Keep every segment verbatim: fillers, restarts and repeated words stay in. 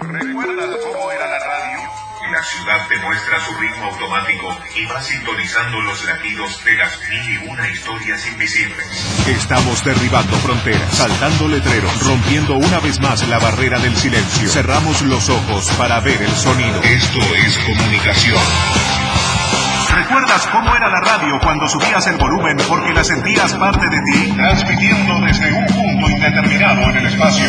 ¿Recuerdas cómo era la radio? La ciudad te muestra su ritmo automático y va sintonizando los latidos de las mil y una historias invisibles. Estamos derribando fronteras, saltando letreros, rompiendo una vez más la barrera del silencio. Cerramos los ojos para ver el sonido. Esto es comunicación. ¿Recuerdas cómo era la radio cuando subías el volumen porque la sentías parte de ti? Transmitiendo desde un punto indeterminado en el espacio.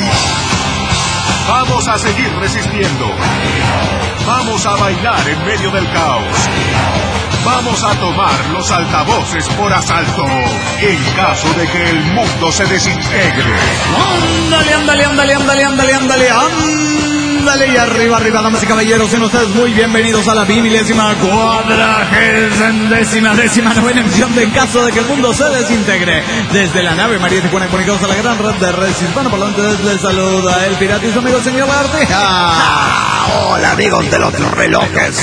Vamos a seguir resistiendo. Vamos a bailar en medio del caos. Vamos a tomar los altavoces por asalto en caso de que el mundo se desintegre. Ándale, ándale, ándale, ándale, ándale, ándale, ándale. Y arriba, arriba, damas y caballeros, sean ustedes muy bienvenidos a la bimilésima cuadragésima décima novena emisión de En caso de que el mundo se desintegre. Desde la nave María Tijuana, comunicados a la gran red de redes hispanoparlantes, les saluda el pirata y su amigo el señor Lagartija. Ah, hola amigos de los relojes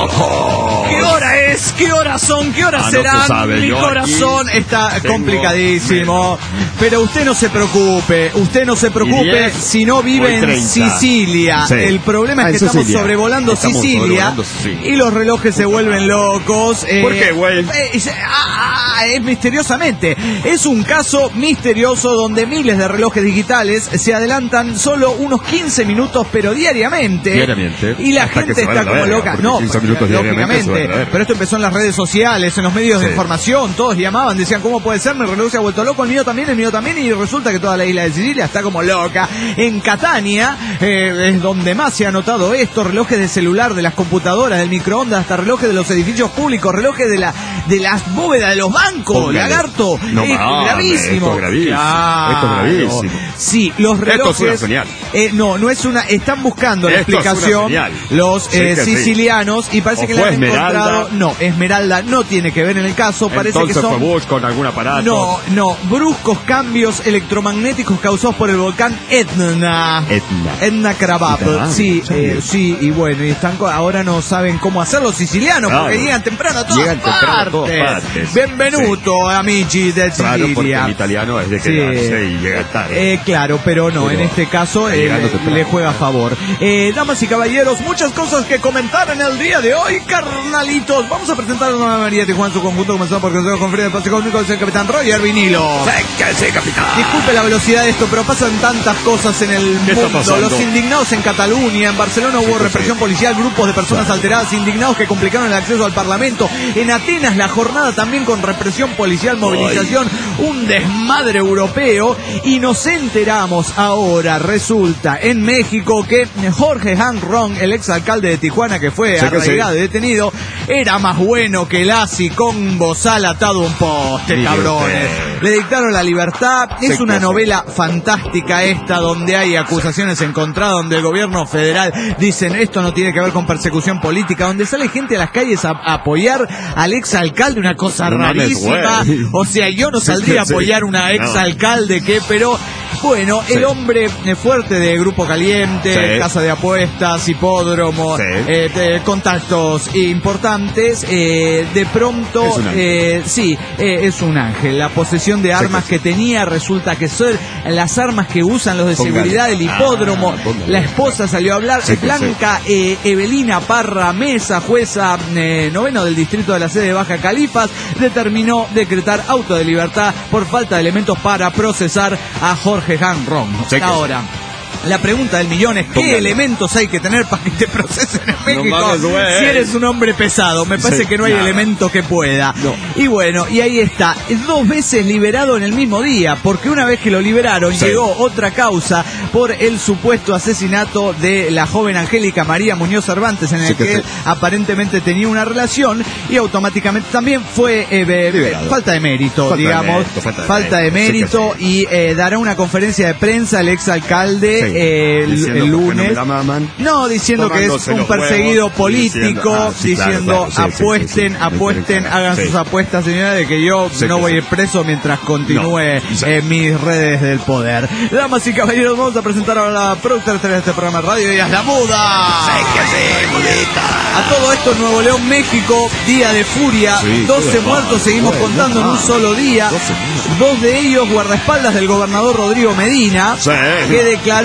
locos. ¿Qué hora es? ¿Qué horas son? ¿Qué horas Ah, serán? no se sabe. Mi Yo corazón está tengo- complicadísimo. Pero usted no se preocupe, usted no se preocupe diez, si no vive hoy en treinta. Sicilia. Sí. El problema Ah, es que en estamos Sicilia. sobrevolando Estamos Sicilia sobrevolando Sicilia. y los relojes se vuelven locos. eh, ¿Por qué, güey? eh, es, ah, ah, es misteriosamente. Es un caso misterioso donde miles de relojes digitales se adelantan solo unos quince minutos, pero diariamente. Diariamente. Y la Hasta que gente se vaya está a la como verga, loca. porque No, quince minutos diariamente se lógicamente. va a la verga. Pero esto empezó en las redes sociales, en los medios de Sí. información. Todos llamaban, decían, ¿cómo puede ser? Mi reloj se ha vuelto loco, el mío también, el mío también. Y resulta que toda la isla de Sicilia está como loca. En Catania eh, es donde más se ha notado esto. Relojes de celular, de las computadoras, del microondas, hasta relojes de los edificios públicos, relojes de la de las bóvedas de los bancos. Póngale. Lagarto. No es mames, gravísimo. esto es gravísimo. Claro. Esto es gravísimo. Sí, los Esto relojes. es una señal. eh, no, no es una. Están buscando la Esto es una explicación señal. los Sí eh, que sí. sicilianos y parece O que la fue han Esmeralda. encontrado. No, Esmeralda no tiene que ver en el caso. Parece Entonces que son. fue Bush con algún aparato. No, no, bruscos cambios electromagnéticos causados por el volcán Etna. Etna. Etna Karabakh. Etna, Sí, sí. eh, sí, y bueno, y están co- ahora no saben cómo hacer los sicilianos Claro. porque llegan temprano a todas Llegan temprano a partes. todas partes. Benvenuto, amici de Claro, porque Sicilia. en italiano es de Sí. quedarse y llegar tarde. Eh, claro, pero no, Pero en este caso está eh, llegando le, temprano. le juega a favor. Eh, damas y caballeros, muchas cosas que comentar en el día de hoy, carnalitos. Vamos a presentar a Nueva María Tijuana en su conjunto, comenzando por Consejo con Frida de Pase Cósmico, es el capitán Roger Vinilo. Sí, que sí, capitán. Disculpe la velocidad de esto, pero pasan tantas cosas en el ¿Qué está mundo. pasando? Los indignados en Cataluña, en Barcelona hubo Sí, represión sí. policial, grupos de personas alteradas, indignados que complicaron el acceso al Parlamento. En Atenas la jornada también con represión policial, movilización, un desmadre europeo. Y nos enteramos ahora, resulta, en México que Jorge Han Ron, el exalcalde de Tijuana que fue Sí que arraigado sí. y detenido, era más bueno que Lassi con bozal atado a un poste, Mire cabrones. usted. Le dictaron la libertad. Es Sí una que sí. novela fantástica esta, donde hay acusaciones encontradas, donde el gobierno federal dicen esto no tiene que ver con persecución política, donde sale gente a las calles a, a apoyar al exalcalde, una cosa No mames, rarísima. güey. O sea, yo no Sí, saldría a sí. apoyar una No. exalcalde que, pero bueno, Sí. el hombre eh, fuerte de Grupo Caliente, Sí. casa de apuestas, hipódromo, Sí. eh, de contactos importantes, eh, de pronto, Es un ángel. eh, sí, eh, es un ángel. La posesión de armas sí. que tenía resulta que son las armas que usan los de Póngale. seguridad del hipódromo. Ah, póngale. La esposa salió a hablar. Sí que Blanca eh, Evelina Parra Mesa, jueza eh, noveno del distrito de la sede de Baja Califas, determinó decretar auto de libertad por falta de elementos para procesar a Jorge Han Ron. Sí que Ahora, la pregunta del millón es, ¿qué Póngale. elementos hay que tener para que te procesen en México? mames, güey. Si eres un hombre pesado, me parece Sí, que no hay nada. elemento que pueda. No. Y bueno, y ahí está, dos veces liberado en el mismo día, porque una vez que lo liberaron Sí. llegó otra causa por el supuesto asesinato de la joven Angélica María Muñoz Cervantes, en el Sí que que sí. él aparentemente tenía una relación y automáticamente también fue eh, eh, Liberado. falta de mérito, Falta de digamos, mérito, falta de falta de mérito, mérito, sí que y eh, dará una conferencia de prensa el exalcalde Sí. eh, el, Diciendo el por qué no lunes. me la maman. No, diciendo que es Tomándose un los perseguido huevos, político, diciendo- ah, sí, claro, diciendo claro, sí, sí, apuesten, sí, sí. apuesten, Sí. hagan sus apuestas, señora, de que yo Sí, no que voy sí. a ir preso mientras continúe No, sí. en mis redes del poder. Damas y caballeros, vamos a presentar ahora a la productora de este programa de radio, ella es la muda. Sí que sí, mudita. A todo esto, Nuevo León, México, día de furia, Sí, doce qué muertos, mal, seguimos bueno, contando en un mal. solo día, doce muertos. dos de ellos guardaespaldas del gobernador Rodrigo Medina, Sí. que declaró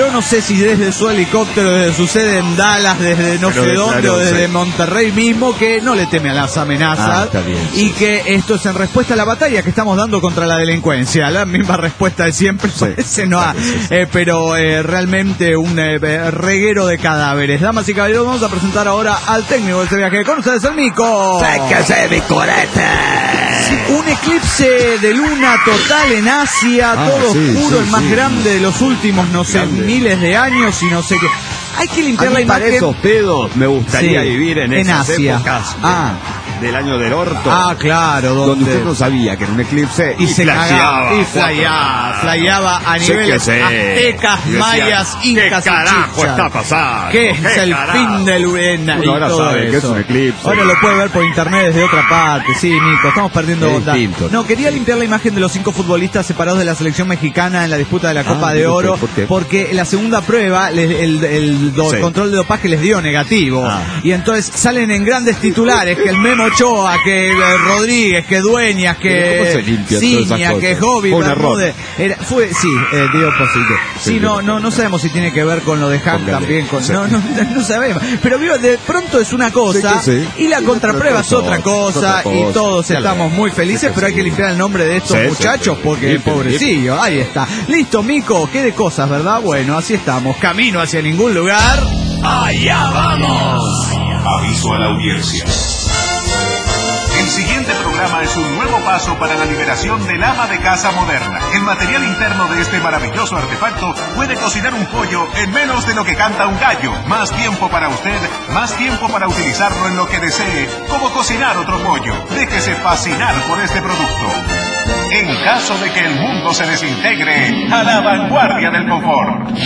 yo no sé si desde su helicóptero, desde su sede en Dallas, desde no Pero sé de dónde, claro, o desde sí. Monterrey mismo, que no le teme a las amenazas. Ah, está bien, y que esto es en respuesta a la batalla que estamos dando contra la delincuencia. La misma respuesta de siempre, Sí, parece, no, claro, sí, sí. eh, pero eh, realmente un eh, reguero de cadáveres. Damas y caballeros, vamos a presentar ahora al técnico de este viaje. Con ustedes, el Mico. ¡Séquese mi corete! Un eclipse de luna total en Asia, Ah, todo sí, oscuro, sí, el más sí. grande de los últimos, no sé, Grande. miles de años y no sé qué. Hay que A limpiar la mí para imagen. esos pedos me gustaría Sí, vivir en, en esas Asia. épocas de- Ah. del año del orto. Ah, claro, donde donde, usted no sabía que era un eclipse y, se cagaba, flasheaba. y flayaba, flayaba a Sí niveles que sé. aztecas, Y decía, mayas, incas ¿qué y carajo chichas? está pasando? ¿Qué es ¿Qué el carajo? fin del Urena? Uno Y ahora todo sabe eso. que es un eclipse. Ahora lo puede ver por internet desde otra parte. Sí, Nico, estamos perdiendo Es onda. distinto. No, quería limpiar la imagen de los cinco futbolistas separados de la selección mexicana en la disputa de la Ah, Copa de ¿por qué? Oro, ¿Por qué? porque la segunda prueba, les- el, el do- Sí. control de dopaje les dio negativo. Ah. Y entonces salen en grandes titulares que el Memo Ochoa, que eh, Rodríguez, que Dueñas, Pero ¿cómo se que limpian todas esas Ciña, cosas? que Jovi, Fue un error. Bermúdez. Era, fue, sí, eh, dio positivo. Sí, Sí, no, dio no, no sabemos si tiene que ver con lo de Hank Póngale. también. Con, Sí. no, no, no sabemos. Pero vivo, de pronto es una cosa Sí que sí. y la Y contraprueba es otra cosa, otra y cosa. todos Ya estamos lo- muy felices, sí que pero hay que sí. limpiar el nombre de estos Sí, sí, muchachos sí. porque Limpio, pobrecillo, ahí está. Listo, Mico, qué de cosas, ¿verdad? Bueno, así estamos. Camino hacia ningún lugar. ¡Allá vamos! Aviso a la audiencia. El siguiente programa es un nuevo paso para la liberación del ama de casa moderna. El material interno de este maravilloso artefacto puede cocinar un pollo en menos de lo que canta un gallo. Más tiempo para usted, más tiempo para utilizarlo en lo que desee, como cocinar otro pollo. Déjese fascinar por este producto. En caso de que el mundo se desintegre, a la vanguardia del confort.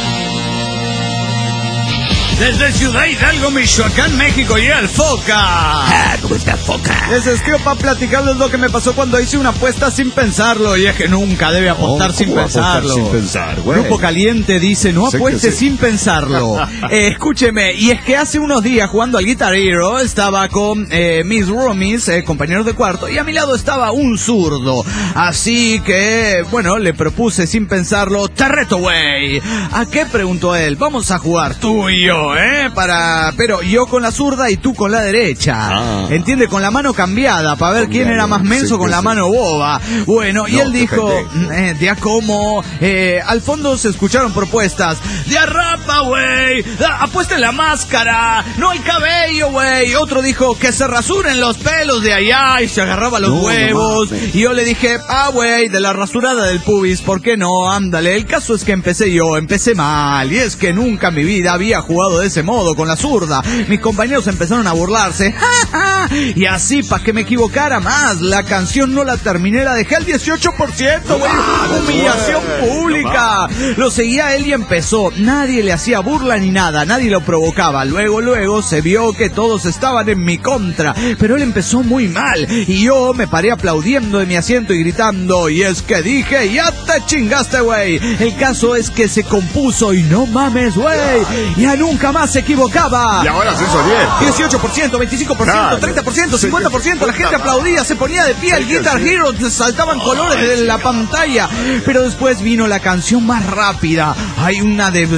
Desde Ciudad Hidalgo, Michoacán, México, llega el Foca. Ah, ¿cómo está, Foca? Les escribo para platicarles lo que me pasó cuando hice una apuesta sin pensarlo. Y es que nunca debe apostar Oh, sin ¿cómo va a apostar pensarlo. sin pensar, güey? Grupo Caliente dice, no Sé que apueste sí. sin pensarlo. Eh, escúcheme, y es que hace unos días jugando al Guitar Hero estaba con eh, mis roomies, eh, compañeros de cuarto, y a mi lado estaba un zurdo. Así que, bueno, le propuse sin pensarlo, te reto, güey. ¿A qué? Preguntó él. Vamos a jugar tú y yo, ¿eh? Para, pero yo con la zurda y tú con la derecha. Ah. ¿Entiende? Con la mano cambiada, para ver quién era más menso Sí, con sí, la sí. mano boba. Bueno, y No, él qué dijo, pendejo. eh, de a cómo, eh, al fondo se escucharon propuestas. De a rapa, güey. Ah, apuesten la máscara. No el cabello, güey. Otro dijo que se rasuren los pelos de allá y se agarraba los No, no huevos. mames. Y yo le dije, ah, güey, de la rasurada del pubis, ¿por qué no? Ándale. El caso es que empecé yo, empecé mal. Y es que nunca en mi vida había jugado de ese modo, con la zurda. Mis compañeros empezaron a burlarse. ¡Ja, ja! Y así, para que me equivocara más, la canción no la terminé, la dejé al dieciocho por ciento, güey. Humillación pública. Lo seguía él y empezó. Nadie le hacía burla ni nada, nadie lo provocaba. Luego, luego se vio que todos estaban en mi contra. Pero él empezó muy mal. Y yo me paré aplaudiendo de mi asiento y gritando. Y es que dije, ya te chingaste, güey. El caso es que se compuso y no mames, güey. Ya nunca más se equivocaba. Y ahora se hizo diez. dieciocho por ciento, veinticinco por ciento, Claro. treinta por ciento, Sí, cincuenta por ciento, la puta gente madre. aplaudía, se ponía de pie, el Sí que Guitar sí. Hero, saltaban colores de la pantalla, pero después vino la canción más rápida, hay una de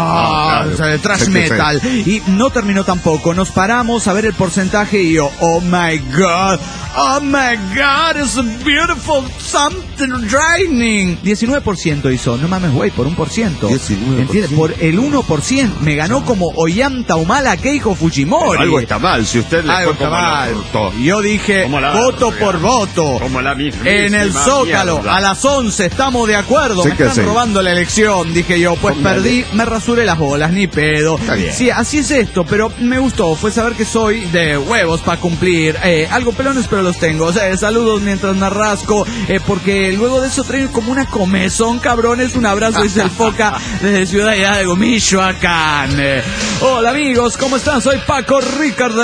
ah, claro. thrash Sí que metal, y no terminó tampoco, nos paramos a ver el porcentaje y yo, oh my god, oh my god, it's a beautiful something draining, diecinueve por ciento hizo, no mames güey, por un por ciento, diecinueve por ciento. ¿entiendes? Por el uno por ciento, me ganó como Ollanta Humala Keiko Fujimori. Algo está mal, si usted le Algo fue está como la mal. orto. Yo dije, Como la voto verga. por voto. Como la mismísima En el Zócalo, mierda. a las once, estamos de acuerdo. Sí me que están sí. robando la elección, dije yo. Pues Póngale. perdí, me rasuré las bolas, ni pedo. Está bien. Sí, así es esto, pero me gustó. Fue saber que soy de huevos para cumplir. Eh, algo pelones, pero los tengo. O sea, saludos mientras me rasco, eh, porque luego de eso traigo como una comezón, cabrones. Un abrazo, dice el Foca, desde Ciudad Hidalgo, Michoacán. Eh, hola amigos, ¿cómo están? Soy Paco Ricardo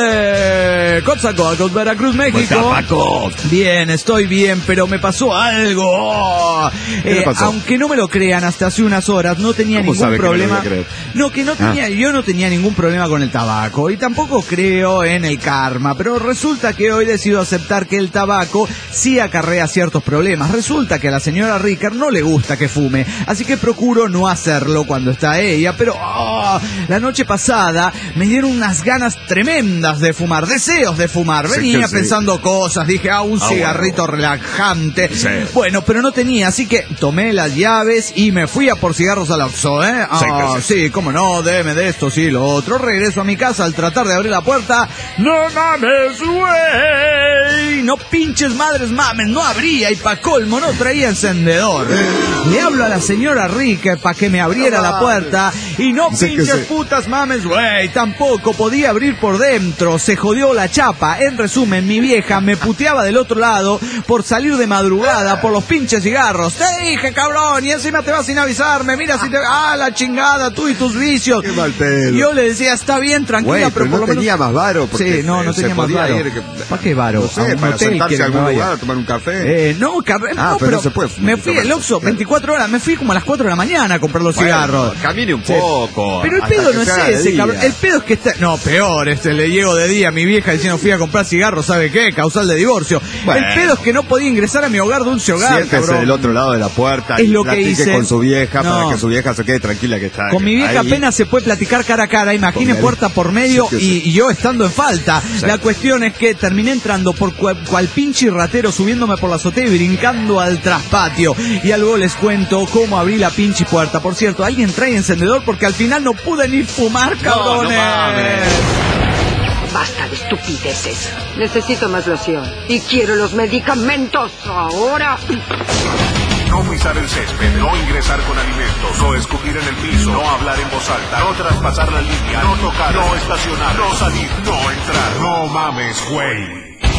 de Coatzacoalcos, Veracruz, México. ¿Cómo está, Paco? Bien, estoy bien, pero me pasó algo. Oh. ¿Qué le Eh, pasó? Aunque no me lo crean, hasta hace unas horas no tenía ¿Cómo ningún sabe que me lo problema. voy a creer? No, que no tenía, yo no tenía ningún problema con el tabaco y tampoco creo en el karma, pero resulta que hoy decido aceptar argumentar que el tabaco sí acarrea ciertos problemas. Resulta que a la señora Ricker no le gusta que fume, así que procuro no hacerlo cuando está ella, pero oh, la noche pasada me dieron unas ganas tremendas de fumar, deseos de fumar. Venía sí, pensando sí. cosas, dije, ah, un ah, cigarrito bueno. relajante. Sí. Bueno, pero no tenía, así que tomé las llaves y me fui a por cigarros al Oxxo, ¿eh? Ah, sí, sí, cómo no, déme de esto, sí, lo otro. Regreso a mi casa al tratar de abrir la puerta. ¡No mames, güey! No pinches madres mames, no abría y pa' colmo no traía encendedor. Le hablo a la señora Ricker para que me abriera la puerta y no pinches putas mames, güey, tampoco podía abrir por dentro. Se jodió la chapa. En resumen, mi vieja me puteaba del otro lado por salir de madrugada por los pinches cigarros. Te dije, cabrón, y encima te vas sin avisarme. Mira si te... Ah, la chingada, tú y tus vicios. Qué mal pedo. Y yo le decía, está bien, tranquila, Güey, pero, pero por no lo tenía menos... más varo. Sí, no, no tenía más varo. Que... ¿Para qué varo? No sé, a un para hotel sentarse a algún no lugar a tomar un café. Eh, no, carre... ah, no, pero, pero no se puede me fui al Oxxo, veinticuatro horas, me fui como a las cuatro de la mañana a comprar los bueno, cigarros. Camine un sí. poco. Pero el pedo no es ese, cabrón. El pedo es que está... No, peor, este, le llego de día a mi vieja diciendo fui a comprar cigarros, ¿sabe qué? Causal de divorcio. Bueno. El pedo es que no podía ingresar a mi hogar de un hogar, Siéntese cabrón. del otro lado de la puerta es y lo que hice con su vieja no. para que su vieja se quede tranquila que está. Con mi vieja ahí. Apenas se puede platicar cara a cara, imagine puerta por medio sí, y, y yo estando en falta. Sí. La cuestión es que terminé entrando por cual, cual pinche ratero subiéndome por la azotea y brincando al traspatio. Y algo les cuento cómo abrí la pinche puerta. Por cierto, alguien trae encendedor porque al final no pude ni fumar, cabrones. No, no mames. Basta de estupideces. Necesito más loción. Y quiero los medicamentos ahora. No pisar el césped, no ingresar con alimentos, no escupir en el piso, no hablar en voz alta, no traspasar la línea, no tocar, no estacionar, no salir, no entrar. No mames, güey.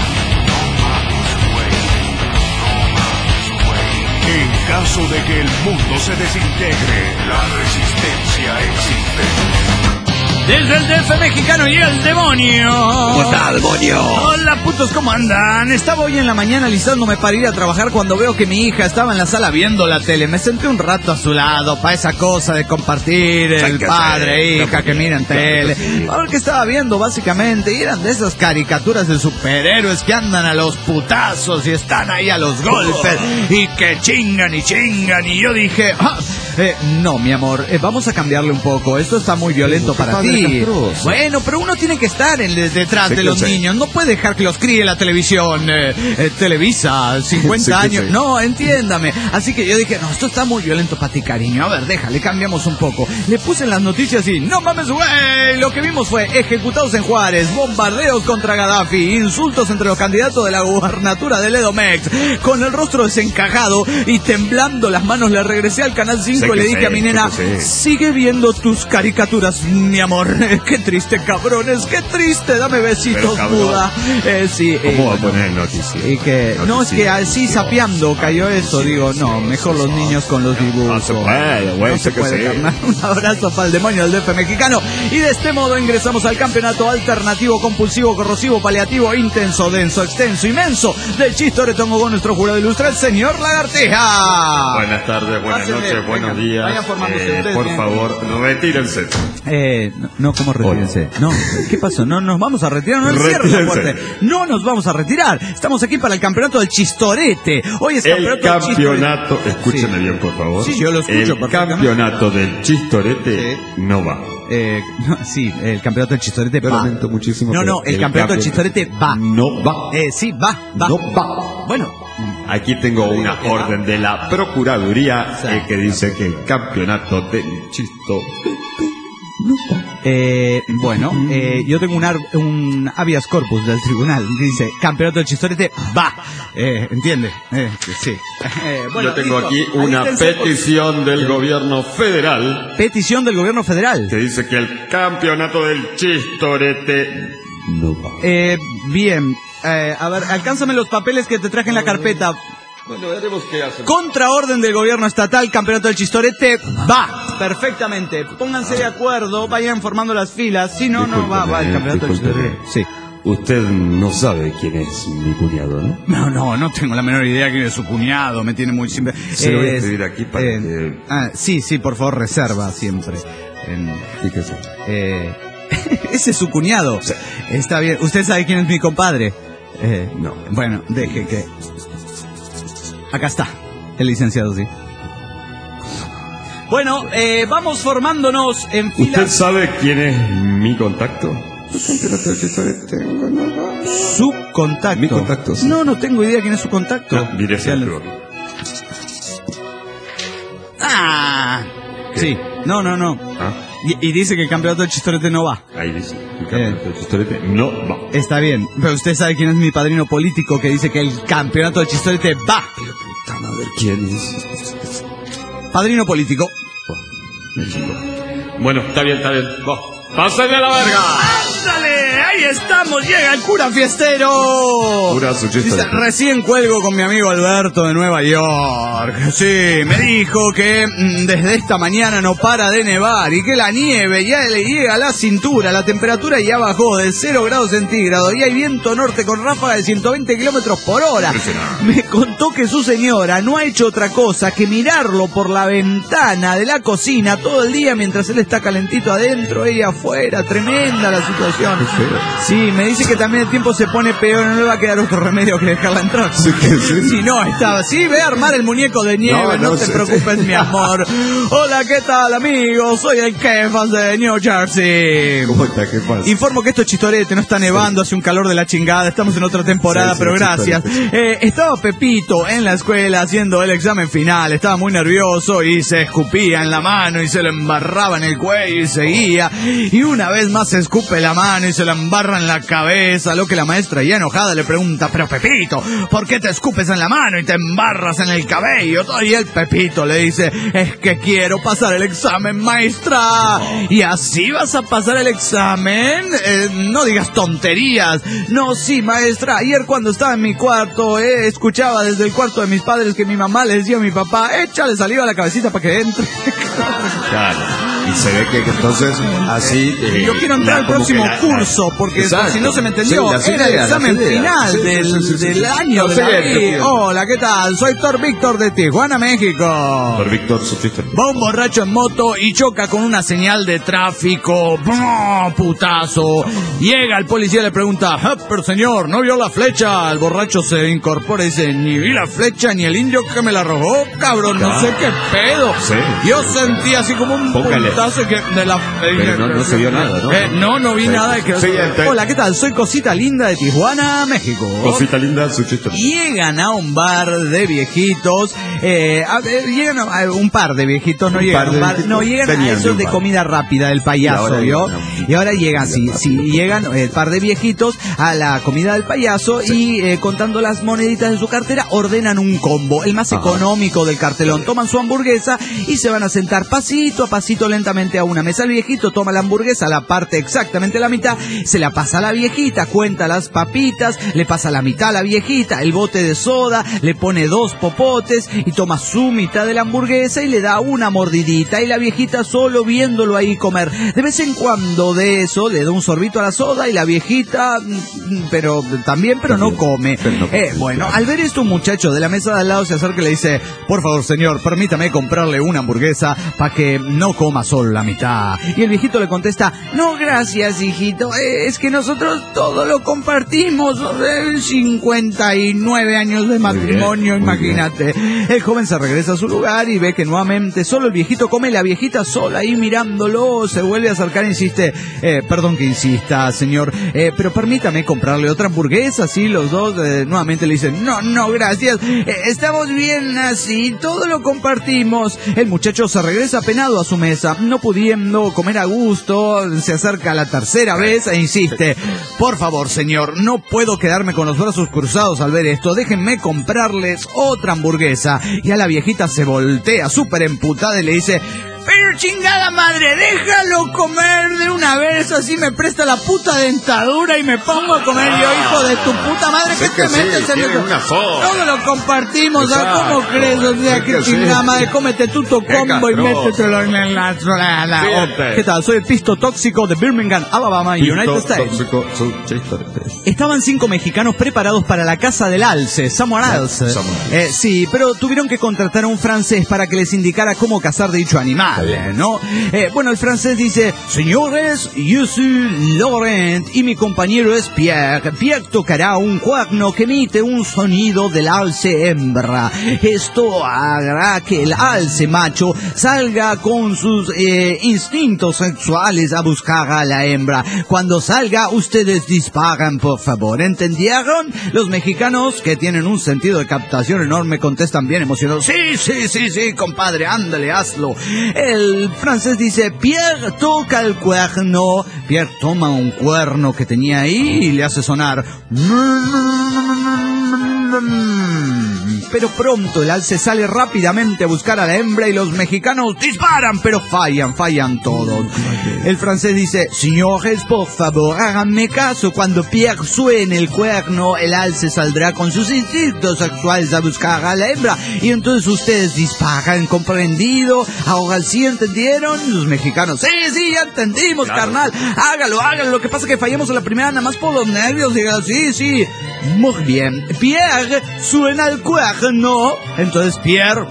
En caso de que el mundo se desintegre, la resistencia existe. Desde el D F mexicano y el demonio. ¿Cómo está, demonio? Hola, putos, ¿cómo andan? Estaba hoy en la mañana alistándome para ir a trabajar cuando veo que mi hija estaba en la sala viendo la tele. Me senté un rato a su lado para esa cosa de compartir el padre e hija que miran tele. A ver qué estaba viendo, básicamente. Y eran de esas caricaturas de superhéroes que andan a los putazos y están ahí a los golpes y que chingan y chingan. Y yo dije, ah, eh, no, mi amor, eh, vamos a cambiarle un poco. Esto está muy violento para ti. Bueno, pero uno tiene que estar en, detrás sí, de los sé. niños. No puede dejar que los críe la televisión. Eh, eh, Televisa, cincuenta sí, años. Sí. No, entiéndame. Así que yo dije, no, esto está muy violento para ti, cariño. A ver, déjale, cambiamos un poco. Le puse en las noticias y, no mames, güey. Lo que vimos fue ejecutados en Juárez, bombardeos contra Gaddafi, insultos entre los candidatos de la gubernatura del Edomex. Con el rostro desencajado y temblando las manos, le regresé al Canal cinco y le dije sé, a mi nena, sigue viendo tus caricaturas, mi amor. Qué triste, cabrones, qué triste. Dame besitos, muda. Eh, sí, ¿Cómo eh, va a poner noticias? Y que, no, es que así sapeando cayó eso. Digo, no, mejor los niños con los dibujos. No se puede, güey, no se puede, sí. Un abrazo para el demonio del D F mexicano. Y de este modo ingresamos al campeonato alternativo, compulsivo, corrosivo, paliativo, intenso, denso, extenso, inmenso del Chistoretongo con nuestro jurado ilustre, el señor Lagartija. Buenas tardes, buenas Pásenle, noches, buenos venga, días. Vayan formándose Eh, ustedes, por bien. favor, retírense. Eh, no, no, ¿cómo retírense? No, ¿qué pasó? No nos vamos a retirar, no encierren la puerta. No nos vamos a retirar. Estamos aquí para el campeonato del Chistorete. Hoy es El campeonato campeonato, del escúcheme sí. bien, por favor. Sí, yo lo escucho El perfectamente. campeonato del Chistorete Sí. no va. Eh, no, sí, el campeonato del Chistorete Lo va. lamento muchísimo. No, no, pero el, campeonato del Chistorete va. No va. Eh, sí, va, va. No va. Bueno, Aquí tengo una orden de la Procuraduría Sí. eh, que dice que el campeonato del Chistorete no va. Eh, bueno, eh, yo tengo un, ar- un habeas corpus del tribunal que dice campeonato del Chistorete va, eh, ¿entiende? Eh, sí. Eh, bueno, Yo tengo listo. aquí una Alístense, por- petición del gobierno federal Petición del gobierno federal. que dice que el campeonato del Chistorete no va. Eh, bien, eh, a ver, alcánzame los papeles que te traje en la carpeta. Bueno, veremos qué hacen. Contraorden del gobierno estatal, campeonato del Chistorete, va, perfectamente. Pónganse de acuerdo, vayan formando las filas. Si no, no va, va el campeonato del Chistorete. Sí. Usted no sabe quién es mi cuñado, ¿no? No, no, no tengo la menor idea quién es su cuñado, me tiene muy simple. Se lo voy a Es- escribir aquí para eh, que... Ah, sí, sí, por favor, reserva siempre. En, Fíjese. eh, ese es su cuñado. Sí. Está bien. ¿Usted sabe quién es mi compadre? Eh, No. Bueno, deje que... Acá está, el licenciado, sí. Bueno, eh, vamos formándonos en ¿Usted filas. sabe quién es mi contacto? Su contacto. Mi contacto, sí. No, no tengo idea quién es su contacto. No, mire, Ya le- Sergio. Ah, sí. No, no, no. Ah, Y, y dice que el campeonato de Chistorete no va. ahí dice. El campeonato de Chistorete no va. Está bien, pero usted sabe quién es mi padrino político que dice que el campeonato de Chistorete va. Puta madre, ¿quién es? Padrino político. Bueno, está bien, está bien. Va. ¡Pásame a la verga! ¡Ándale! ¡Ahí estamos! ¡Llega el cura fiestero! Cura su chiste. Dice, recién cuelgo con mi amigo Alberto de Nueva York. Sí, me dijo que mm, desde esta mañana no para de nevar y que la nieve ya le llega a la cintura. La temperatura ya bajó de cero grados centígrados y hay viento norte con ráfaga de ciento veinte kilómetros por hora. Me contó que su señora no ha hecho otra cosa que mirarlo por la ventana de la cocina todo el día mientras él está calentito adentro, ella afuera. Tremenda la situación. Sí, me dice que también el tiempo se pone peor, no le va a quedar otro remedio que dejarla entrar. Sí, que sí. Si no, estaba así, ve a armar el muñeco de nieve, no, No, no, te sí, preocupes, sí. mi amor. Hola, ¿qué tal, amigos? Soy el Kefas de New Jersey. ¿Cómo está? ¿Qué pasa? Informo que esto es Chistorete, no está nevando, hace un calor de la chingada, estamos en otra temporada, Sí, sí, pero gracias. Chistorete. Eh, estaba Pepito en la escuela haciendo el examen final, estaba muy nervioso y se escupía en la mano y se lo embarraba en el cuello y seguía. Y una vez más se escupe la mano y se la embarra en la cabeza, lo que la maestra ya enojada le pregunta, pero Pepito, ¿por qué te escupes en la mano y te embarras en el cabello? Y el Pepito le dice, es que quiero pasar el examen, maestra. ¿Y así vas a pasar el examen? Eh, no digas tonterías. No, sí, maestra, ayer cuando estaba en mi cuarto, eh, escuchaba desde el cuarto de mis padres que mi mamá le decía a mi papá, échale saliva a la cabecita para que entre. Claro. Y se ve que, que entonces así... eh, Yo quiero entrar la- al como próximo que la- curso, porque Exacto. si no se me entendió, Sí, las era el ideas, examen las ideas. final Sí, sí, del, sí, sí, sí. del año No, de sí, la bien, vida. bien. Hola, ¿qué tal? Soy Thor Víctor de Tijuana, México. Por Víctor, su chiste. Va un borracho en moto y choca con una señal de tráfico. ¡Bum! Putazo. Llega el policía y le pregunta, "Ah, pero señor, ¿no vio la flecha?" El borracho se incorpora y dice, ni vi la flecha ni el indio que me la arrojó, cabrón, no sé qué pedo. Sí. Yo sentí así como un Póngale. putazo que de la... Pero no- no se vio nada, ¿no? Eh, no, no vi Sí. nada. Que... Siguiente. Hola, ¿qué tal? Soy Cosita Linda de Tijuana, México. Cosita linda, su chiste. Llegan a un bar de viejitos, eh, a ver, llegan a, a un par de viejitos, no Un llegan par a un de bar, viejitos no llegan venían a de esos un de bar. comida rápida del Y payaso, ahora ¿yo? llegan a un- Y ahora llegan, sí, comida sí, rápida. llegan el par de viejitos a la comida del payaso y eh, contando las moneditas de su cartera ordenan un combo, el más Ajá. económico del cartelón. Toman su hamburguesa y se van a sentar pasito a pasito lentamente a una mesa. El viejito toma la hamburguesa, la parte exactamente la mitad, se la pasa a la viejita, cuenta las papitas, le pasa la mitad a la viejita, el bote de soda, le pone dos popotes y toma su mitad de la hamburguesa y le da una mordidita y la viejita solo viéndolo ahí comer. De vez en cuando de eso le da un sorbito a la soda y la viejita, mm, pero también, pero no come. Pero no come, Eh, bueno, claro. al ver esto un muchacho de la mesa de al lado se acerca y le dice, por favor señor, permítame comprarle una hamburguesa para que no coma solo la mitad. Y el viejito le contesta, no gracias hijito, eh, es que nosotros todo lo compartimos, eh, cincuenta y nueve años de matrimonio, muy imagínate. El joven se regresa a su lugar y ve que nuevamente solo el viejito come, la viejita sola ahí mirándolo, se vuelve a acercar e insiste, eh, perdón que insista señor, eh, pero permítame comprarle otra hamburguesa. Así los dos eh, nuevamente le dicen, no, no, gracias, eh, estamos bien así, todo lo compartimos. El muchacho se regresa penado a su mesa, no pudiendo comer a gusto, se acerca a la tercera vez e insiste, por favor señor, no puedo quedarme con los brazos cruzados al ver esto, déjenme comprarles otra hamburguesa. Y a la viejita se voltea súper emputada y le dice, pero chingada madre, déjalo comer de una vez, así me presta la puta dentadura y me pongo a comer yo, hijo de tu puta madre, ¿qué Sí que te sí, metes en tienen eso? una soda. Todo lo compartimos, ¿ah? ¿Cómo Exacto. crees? O sea, Sí que que sí. chingada madre, cómete tú tu Qué combo y castroso. métetelo en la... la, la, la- Fíjate. ¿Qué tal? Soy el pisto tóxico de Birmingham, Alabama, United States. Tóxico, su chiste. Estaban cinco mexicanos preparados para la casa del alce, Samuel Alce. Samuel. Eh, sí, pero tuvieron que contratar a un francés para que les indicara cómo cazar dicho animal. sale, ¿no? Eh, bueno, el francés dice, señores, yo soy Laurent y mi compañero es Pierre. Pierre tocará un cuerno que emite un sonido del alce hembra. Esto hará que el alce macho salga con sus eh, instintos sexuales a buscar a la hembra. Cuando salga, ustedes disparan, por favor. ¿Entendieron? Los mexicanos, que tienen un sentido de captación enorme, contestan bien emocionados. Sí, sí, sí, sí, compadre, ándale, hazlo. El francés dice, Pierre toca el cuerno. Pierre toma un cuerno que tenía ahí y le hace sonar. Pero pronto el alce sale rápidamente a buscar a la hembra y los mexicanos disparan, pero fallan, fallan todos. El francés dice, señores, por favor, háganme caso. Cuando Pierre suene el cuerno, el alce saldrá con sus instintos sexuales a buscar a la hembra y entonces ustedes disparan, ¿comprendido? Ahora sí entendieron. Los mexicanos, sí, sí, ya entendimos, claro, carnal. Hágalo, hágalo. Lo que pasa es que fallamos en la primera nada más por los nervios. Diga, sí, sí. Muy bien. Pierre suena el cuerno. Entonces Pierre...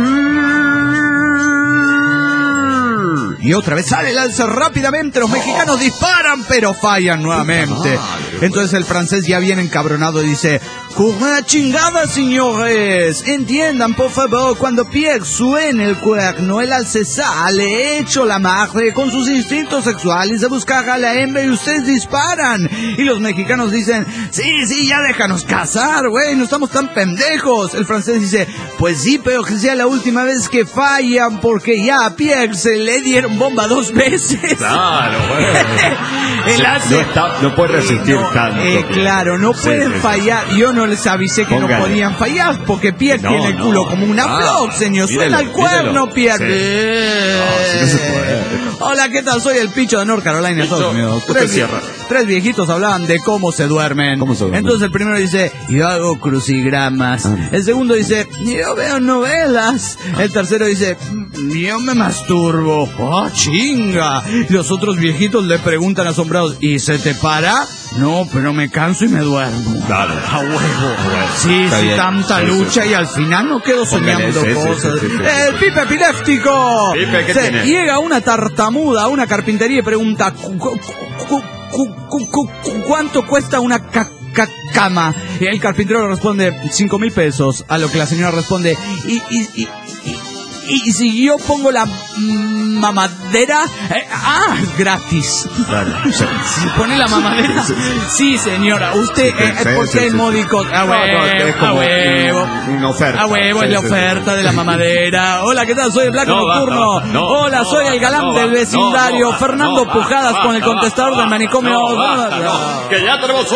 Y otra vez sale el alce rápidamente, los mexicanos disparan, pero fallan nuevamente. Entonces el francés ya viene encabronado y dice, ¡con una chingada, señores! Entiendan, por favor, cuando Pierre suene el cuerno, el alce sale hecho la madre con sus instintos sexuales a buscar a la hembra y ustedes disparan. Y los mexicanos dicen, sí, sí, ya déjanos cazar, güey, no estamos tan pendejos. El francés dice, pues sí, pero que sea la última vez que fallan, porque ya a Pierre se le dieron bomba dos veces. Claro, güey. El alce... No, está, no puede resistir no, tanto. Eh, claro, no sí, pueden sí, fallar. Yo no les avisé que Póngale. no podían fallar, porque Pierre no, tiene el culo no. como una ah, flor, señor. Suena el cuerno, Pierre. Sí. No, sí no se puede. Hola, ¿qué tal? Soy el Picho de North Carolina, Estados Unidos. Tres, vie tres viejitos hablaban de cómo se duermen. ¿Cómo se duermen? Entonces el primero dice, yo hago crucigramas. Ah. El segundo dice, yo veo novelas. Ah. El tercero dice, yo me masturbo. ¡Oh, chinga! Los otros viejitos le preguntan asombrados, ¿y se te para? No, pero me canso y me duermo. Claro. A huevo. Bueno, sí, sí, bien. Tanta sí, lucha sí. y al final no quedo soñando sí, cosas. Sí, sí, sí, sí. ¡El Pipe epiléptico! Pipe, ¿qué Se, llega una tartamuda a una carpintería y pregunta, cu, cu, cu, cu, cu, cu, ¿cuánto cuesta una ca cama? Y el carpintero responde, cinco mil pesos. A lo que la señora responde, y... y, y Y si yo pongo la mamadera, eh, ah, gratis. Claro. Si pone la mamadera, sí, señora. Usted, eh, sí, ¿por qué sí, el módico? A huevo, no, no, es como a huevo. Una oferta. A huevo, sí, es la oferta sí, de la mamadera. Hola, ¿qué tal? Soy el Blanco no, Nocturno. No, Hola, no, soy el galán no, del vecindario, no, Fernando no, Pujadas, no, con el contestador no, del manicomio. No, no, no, no. Que ya tenemos un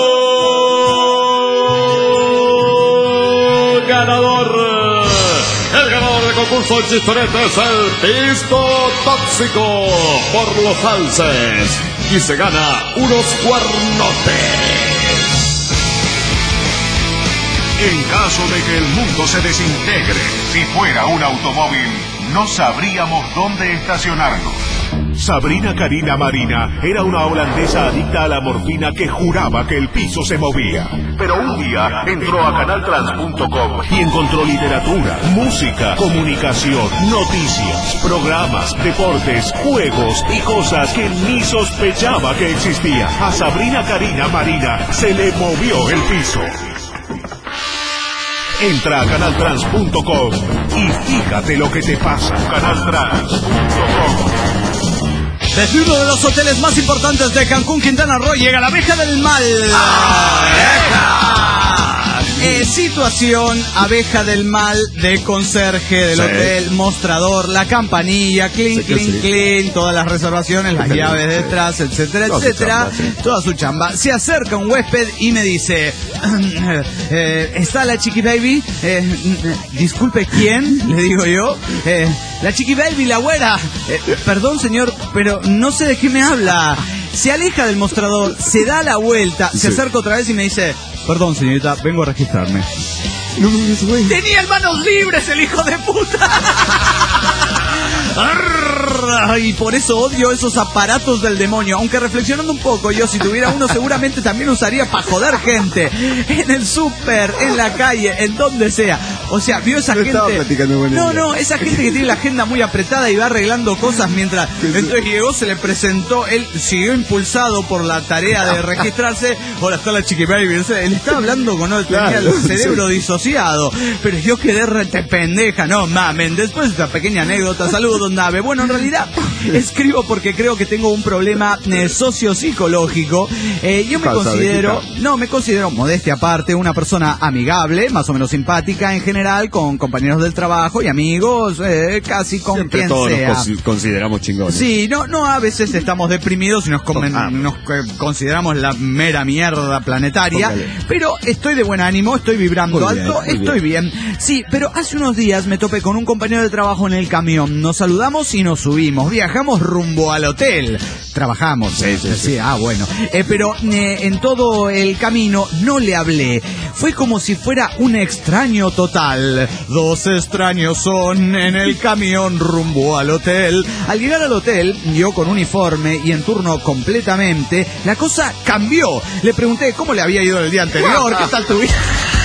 ganador. El ganador del concurso de Chistorete es el Pisto Tóxico por los alces y se gana unos cuernotes. En caso de que el mundo se desintegre, si fuera un automóvil, no sabríamos dónde estacionarlo. Sabrina Karina Marina era una holandesa adicta a la morfina que juraba que el piso se movía. Pero un día entró a canal trans punto com y encontró literatura, música, comunicación, noticias, programas, deportes, juegos y cosas que ni sospechaba que existían. A Sabrina Karina Marina se le movió el piso. Entra a canal trans punto com y fíjate lo que te pasa. canal trans punto com. Desde uno de los hoteles más importantes de Cancún, Quintana Roo, llega la abeja del mal. ¡Abeja! Eh, situación, abeja del mal de conserje del sí. hotel, mostrador, la campanilla, clean, sí, clean, sí. clean, todas las reservaciones, las llaves detrás, etcétera, toda etcétera, su chamba, sí. toda su chamba. Se acerca un huésped y me dice, eh, ¿está la Chiqui Baby? Eh, disculpe, ¿quién? Le digo yo. Eh, la Chiqui Baby, la güera. Eh, perdón, señor, pero no sé de qué me habla. Se aleja del mostrador, se da la vuelta, sí. se acerca otra vez y me dice, perdón, señorita, vengo a registrarme. No, no, no, güey. Tenía el manos libres, el hijo de puta. Y por eso odio esos aparatos del demonio. Aunque reflexionando un poco, yo si tuviera uno seguramente también usaría para joder gente. En el súper, en la calle, en donde sea. O sea, vio esa no gente. Estaba platicando con no, ella. no, esa gente que tiene la agenda muy apretada y va arreglando cosas mientras. Entonces llegó, se le presentó, él siguió impulsado por la tarea de registrarse. Hola, está la Chiqui Baby. O sea, él estaba hablando con él, tenía Claro, el cerebro sí. disociado. Pero yo quedé rete pendeja, no mamen. Después de esta pequeña anécdota, saludos, don Nave. Bueno, en realidad, escribo porque creo que tengo un problema eh, sociopsicológico. Eh, yo me Pasa, considero, Viquita. no, me considero, modestia aparte, una persona amigable, más o menos simpática en general, con compañeros del trabajo y amigos, eh, casi con Siempre quien todos sea. nos consi- consideramos chingones. Sí, no, no, a veces estamos deprimidos y nos, comen- Ah. nos eh, consideramos la mera mierda planetaria, Póngale. pero estoy de buen ánimo, estoy vibrando Muy bien, alto, muy estoy bien. Sí, pero hace unos días me topé con un compañero de trabajo en el camión, nos saludamos y nos subimos, viajamos rumbo al hotel, trabajamos. Sí, sí, sí. Ah, bueno, Eh, pero eh, en todo el camino no le hablé, fue como si fuera un extraño total, dos extraños son en el camión rumbo al hotel. Al llegar al hotel, yo con uniforme y en turno completamente, la cosa cambió. Le pregunté cómo le había ido el día anterior, qué tal tu vida.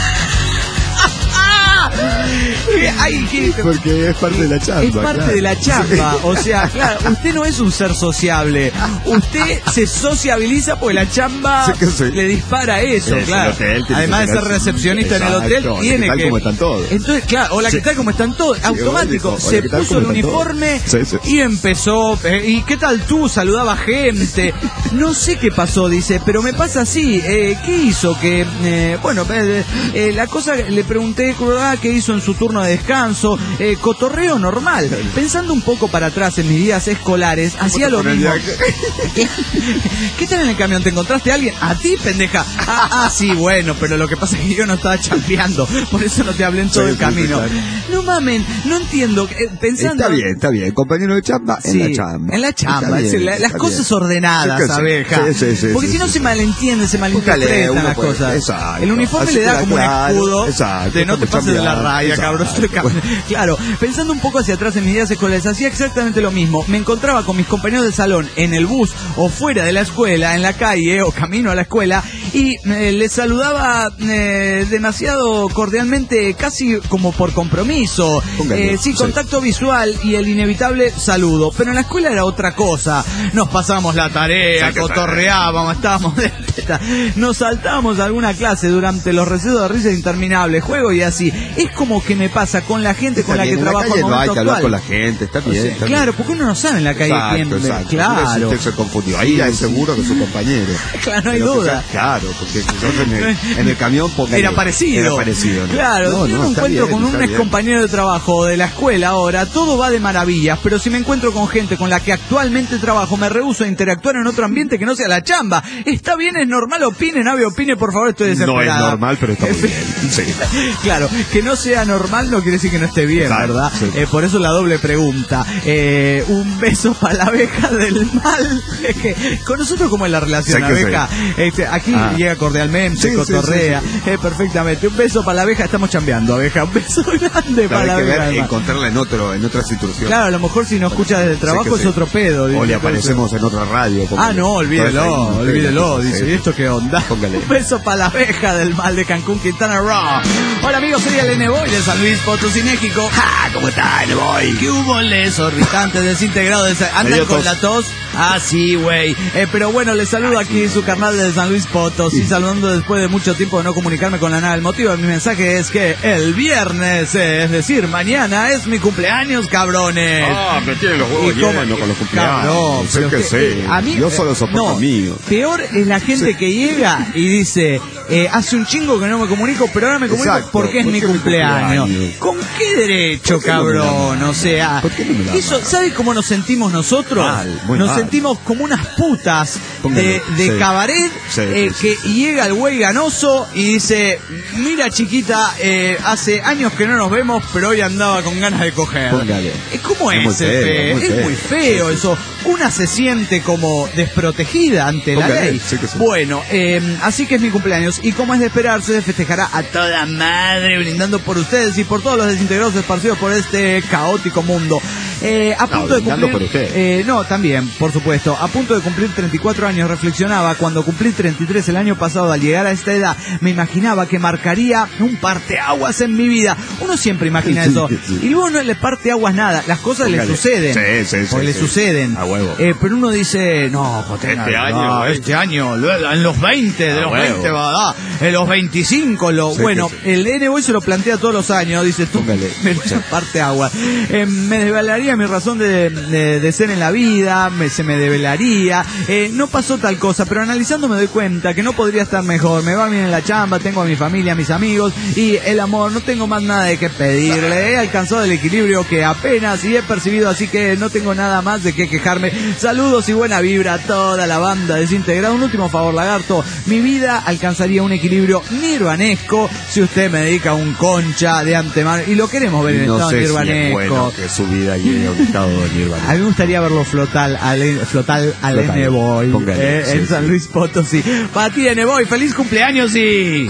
Ay, ¿qué? Porque es parte de la chamba. Es parte claro. de la chamba, o sea, claro, usted no es un ser sociable, usted se sociabiliza porque la chamba Sí, que sí. le dispara eso, Es el claro. hotel, tiene Además que de ser tener- recepcionista en el Exacto. hotel, Hola, tiene ¿qué tal? que... ¿Cómo están todos? Entonces, claro, hola, ¿qué Sí. tal? ¿Cómo están todos? Automático, hola, se ¿qué tal? puso el ¿Cómo están uniforme todos? Sí, sí. y empezó, eh, ¿y qué tal tú? Saludaba gente, no sé qué pasó, dice, pero me pasa así, eh, ¿qué hizo? Que, eh, bueno, eh, eh, la cosa, le pregunté, ah, ¿qué hizo en su turno de descanso? Eh, cotorreo normal. Pensando un poco para atrás en mis días escolares, hacía lo con el mismo. viaje? ¿Qué tal en el camión? ¿Te encontraste a alguien? ¿A ti, pendeja? Ah, ah, sí, bueno, pero lo que pasa es que yo no estaba champeando, por eso no te hablé en todo Sí, el sí, camino. claro. No mamen, no entiendo. eh, Pensando... Está bien, está bien. Compañero de chamba, en Sí, la chamba. en la chamba, Está es decir, bien, la- las está cosas bien. ordenadas, Sí, que sí. abeja. Sí, sí, sí, Porque sí, si no sí, se sí. malentiende, se Póngale, malinterpretan uno las puede- cosas. exacto. El uniforme Así le da que como un claro, escudo exacto, de no te como pases de la chambear, raya, cabrón. Estoy exacto. cab- Claro, pensando un poco hacia atrás en mis días escolares, hacía exactamente lo mismo. Me encontraba con mis compañeros de salón en el bus o fuera de la escuela, en la calle o camino a la escuela, y eh, les saludaba eh, demasiado cordialmente, casi como por compromiso. Póngale, Eh, sí, sí. contacto visual y el inevitable saludo. Pero en la escuela era otra cosa. Nos pasábamos la tarea, Sí, que cotorreábamos, estábamos de fiesta, nos saltábamos alguna clase durante los recesos de risa interminables, juego y así. Es como que me pasa con la gente con Está la que bien, en la trabajo al calle no hay momento que hablar actual. con la gente, está bien. O sea, está claro, bien. porque uno no sabe en la calle Exacto, quién. exacto. Claro. Usted se confundió. Ahí ya es seguro que es su compañero. Claro, no hay Pero que duda. sea- claro, porque quizás en el, en el camión póngale- Era parecido. Era parecido. ¿no? Claro, No, si yo no, me está encuentro bien, con un está ex bien. compañero de trabajo de la escuela ahora, todo va de maravillas, pero si me encuentro con gente con la que actualmente trabajo, me rehúso a interactuar en otro ambiente que no sea la chamba. Está bien, es normal, opine, Nave, opine, por favor, estoy No es desesperada. normal, pero está muy bien. Sí. Claro, que no sea normal no quiere decir que no esté bien, Exacto, ¿verdad? sí. Eh, por eso la doble pregunta. Eh, un beso para la abeja del mal. Es que con nosotros, ¿cómo es la relación, Sí que sí. abeja? Este, aquí Ah. llega cordialmente, Sí, sí, cotorrea, sí, sí. eh, perfectamente. Un beso para la abeja, estamos chambeando, abeja. Un beso grande para la Hay que abeja. ver, del mal. encontrarla en otro, en otra situación. Claro, a lo mejor si nos escucha desde el Sí trabajo que es sí. otro pedo. O dice, le aparecemos en otra radio. Ah, póngale. no, olvídelo, Entonces, ahí, olvídelo. sí, Dice, sí. ¿y esto qué onda? Póngale. Un beso para la abeja del mal de Cancún, Quintana Roo. Hola amigos, soy el N Boy de San Luis Potosí, México. Ah, ¿cómo está, N Boy? ¿Qué hubo, les irritantes, desintegrados? ¿Andan dio con tos. la tos? Ah, sí, güey. Eh, pero bueno, les saludo aquí su carnal de San Luis Potosí, saludando después de mucho tiempo de no comunicarme con la nada. El motivo de mi mensaje es que el viernes, eh, es decir, mañana es mi cumpleaños, cabrones. Ah, me tienen los ¿Y huevos cómo? llenos con los cumpleaños. Cabrón, sé pero que que- sé. a mí, Yo solo eh, soporto no, mío. Peor es la gente Sí. que llega y dice, eh, hace un chingo que no me comunico, pero ahora me comunico Exacto, porque es ¿por mi qué mi cumpleaños. cumpleaños? ¿Con qué derecho, ¿Por qué no me la cabrón? manda? O sea, ¿Por qué no me la eso, manda? ¿sabes cómo nos sentimos nosotros? Mal, muy nos mal. sentimos como unas putas Póngale, de, de sí. cabaret, Sí, eh, sí, que llega el güey ganoso y dice, mira chiquita, eh, hace años que no nos vemos, pero hoy andaba con ganas de coger. Póngale. Eh, ¿Cómo Es es, muy el feo, fe? muy Es feo. muy feo Sí, sí. eso. Una se siente como desprotegida ante la Póngale, ley. sí que sí. Bueno, eh, así que es mi cumpleaños y como es de esperarse, se festejará a toda madre brindando por ustedes y por todos los desintegrados esparcidos por este caótico mundo. Eh, a punto No, de brindando cumplir, por usted. eh, no, también, por supuesto. A punto de cumplir treinta y cuatro años, reflexionaba, cuando cumplí treinta y tres el año pasado, al llegar a esta edad, me imaginaba que marcaría un parteaguas en mi vida. Uno siempre imagina Sí, eso. sí. Y luego no le parteaguas nada. Las cosas Póngale. le suceden. Sí, sí, sí, Porque le sí. suceden. A huevo. Eh, pero uno dice, no, pues tenga- Este año, no, güey. este año, luego, en los veinte, de A los huevo. veinte va a dar, en los veinticinco, lo, Sí, bueno, que sí. el N B O se lo plantea todos los años, dice, tú, Póngale. me parte agua. Eh, me desvelaría mi razón de, de, de ser en la vida, me, se me develaría, eh, no pasó tal cosa, pero analizando me doy cuenta que no podría estar mejor, me va bien en la chamba, tengo a mi familia, a mis amigos, y el amor, no tengo más nada de qué pedirle, he alcanzado el equilibrio que apenas y he percibido, así que no tengo nada más de qué quejarme. Saludos y buena vibra a toda la banda desintegrada. Un último favor, lagarto, mi vida alcanzaría un equilibrio nirvanesco si usted me dedica un concha de antemano, y lo queremos ver en No estado sé si nirvanesco. es bueno que su vida llegue a un estado nirvanesco. A mí me gustaría verlo flotar al, flotar al Flotar. N-Boy, Póngale, eh, sí, en San sí. Luis Potosí. Para ti, N-Boy, feliz cumpleaños y...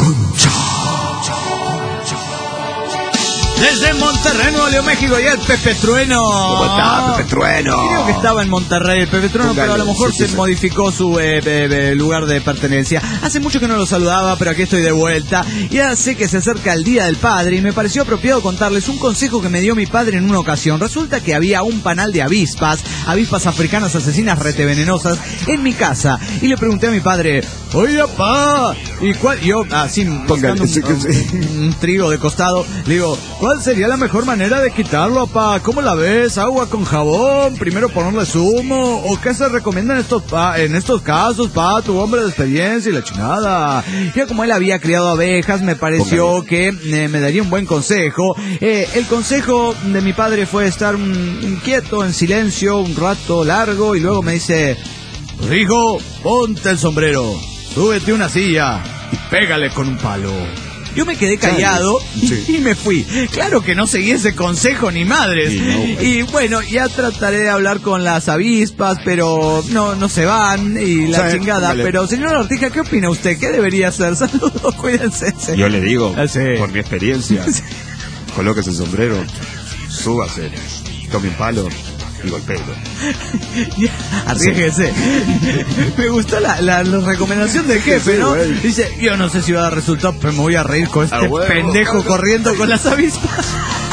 Desde Monterrey, Nuevo León, México, y el Pepe Trueno. ¿Cómo está, Pepe Trueno? Creo que estaba en Monterrey el Pepe Trueno, Póngale, pero a lo mejor sí, se sí, sí. modificó su eh, eh, eh, lugar de pertenencia. Hace mucho que no lo saludaba, pero aquí estoy de vuelta. Ya sé que se acerca el Día del Padre y me pareció apropiado contarles un consejo que me dio mi padre en una ocasión. Resulta que había un panal de avispas, avispas africanas asesinas retevenenosas, en mi casa. Y le pregunté a mi padre, oye, papá, ¿y cuál? Yo, así, buscando sí, un, sí. un- un trigo de costado, le digo, ¿cuál sería la mejor manera de quitarlo, papá? ¿Cómo la ves? ¿Agua con jabón? ¿Primero ponerle zumo? ¿O qué se recomienda en estos, pa- en estos casos, pa? Tu hombre de experiencia y la chingada. Ya como él había criado abejas, me pareció que eh, me daría un buen consejo. Eh, el consejo de mi padre fue estar mm, quieto, en silencio, un rato largo, y luego me dice, hijo, ponte el sombrero, súbete a una silla y pégale con un palo. Yo me quedé callado y, Sí. y me fui. Claro que no seguí ese consejo ni madres. Sí, no, güey. Y bueno, ya trataré de hablar con las avispas, pero no no se van y la Sí, chingada. vale. Pero señor Ortija, ¿qué opina usted? ¿Qué debería hacer? Saludos, cuídense. Yo le digo, Ah, sí. por mi experiencia, colóquese el sombrero, súbase, tome un palo y golpéelo. Ya, arriesguese. Me gustó la, la, la recomendación del jefe, Sí, ¿no? güey. Dice, yo no sé si va a dar resultado, pero me voy a reír con este A huevo. pendejo corriendo con las avispas.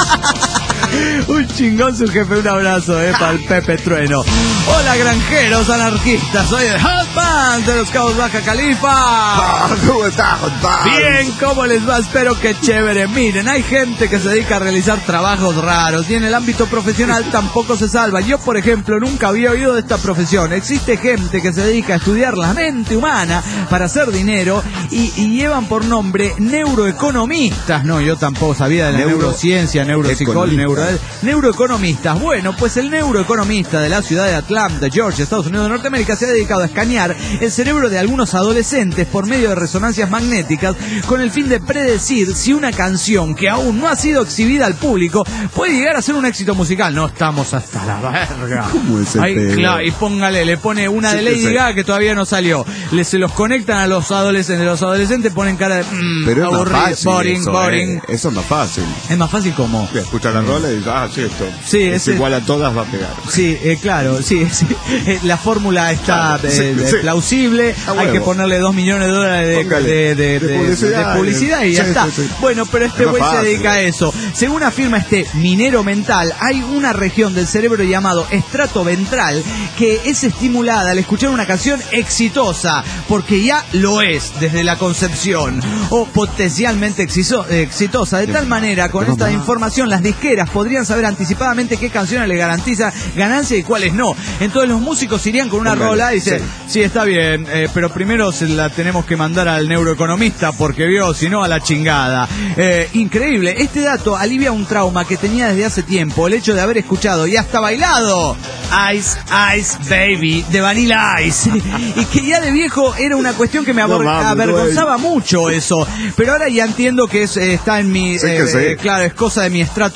Un chingón su jefe, un abrazo, eh, para el Pepe Trueno. Hola, granjeros anarquistas, soy el Hot Band de los Cabos Baja Califa. Ah, ¿cómo está, compadre? Bien, ¿cómo les va? Espero que chévere. Miren, hay gente que se dedica a realizar trabajos raros y en el ámbito profesional tampoco se salva. Yo, por ejemplo, nunca había oído de esta profesión. Existe gente que se dedica a estudiar la mente humana para hacer dinero y, y llevan por nombre neuroeconomistas. No, yo tampoco sabía de la Neuro- neurociencia, neuropsicólogo, neuro, economista. neuroeconomistas. Bueno, pues el neuroeconomista de la ciudad de Atlanta, Georgia, Estados Unidos de Norteamérica, se ha dedicado a escanear el cerebro de algunos adolescentes por medio de resonancias magnéticas con el fin de predecir si una canción que aún no ha sido exhibida al público puede llegar a ser un éxito musical. No estamos hasta la verga. ¿Cómo es el Ay, pedo? claro, y póngale, le pone una Sí, de Lady sí. Gaga que todavía no salió. Le, se los conectan a los adolescentes. Los adolescentes ponen cara de mm, Pero es más aburrido, fácil boring, eso, boring. eh. Eso es más fácil. Es más fácil como. Escucha la rola y dices, ah, sí, esto Sí, es ese- igual a todas, va a pegar. Sí, eh, claro, sí, sí. Eh, la fórmula está Claro, eh, sí, eh, sí. plausible, A hay huevo. que ponerle dos millones de dólares de, Póngale. de- de- De de- publicidad, de publicidad y ya sí, está. sí, sí. Bueno, pero este Es más güey se fácil. dedica a eso. Según afirma este minero mental, hay una región del cerebro llamado estrato ventral que es estimulada al escuchar una canción exitosa, porque ya lo es desde la concepción, o potencialmente exiso- exitosa. De tal manera, con esta información, las disqueras podrían saber anticipadamente qué canciones le garantizan ganancia y cuáles no. Entonces los músicos irían con una Póngale, rola y dicen, sí. sí, está bien, eh, pero primero se la tenemos que mandar al neuroeconomista porque vio, si no, a la chingada. Eh, increíble, este dato alivia un trauma que tenía desde hace tiempo, el hecho de haber escuchado y hasta bailado Ice, Ice Baby de Vanilla Ice, y que ya de viejo era una cuestión que me No abor- mames, avergonzaba mucho eso, pero ahora ya entiendo que es, eh, está en mi, Sí, que eh, sí. eh, claro, es cosa de mi estrato ventral.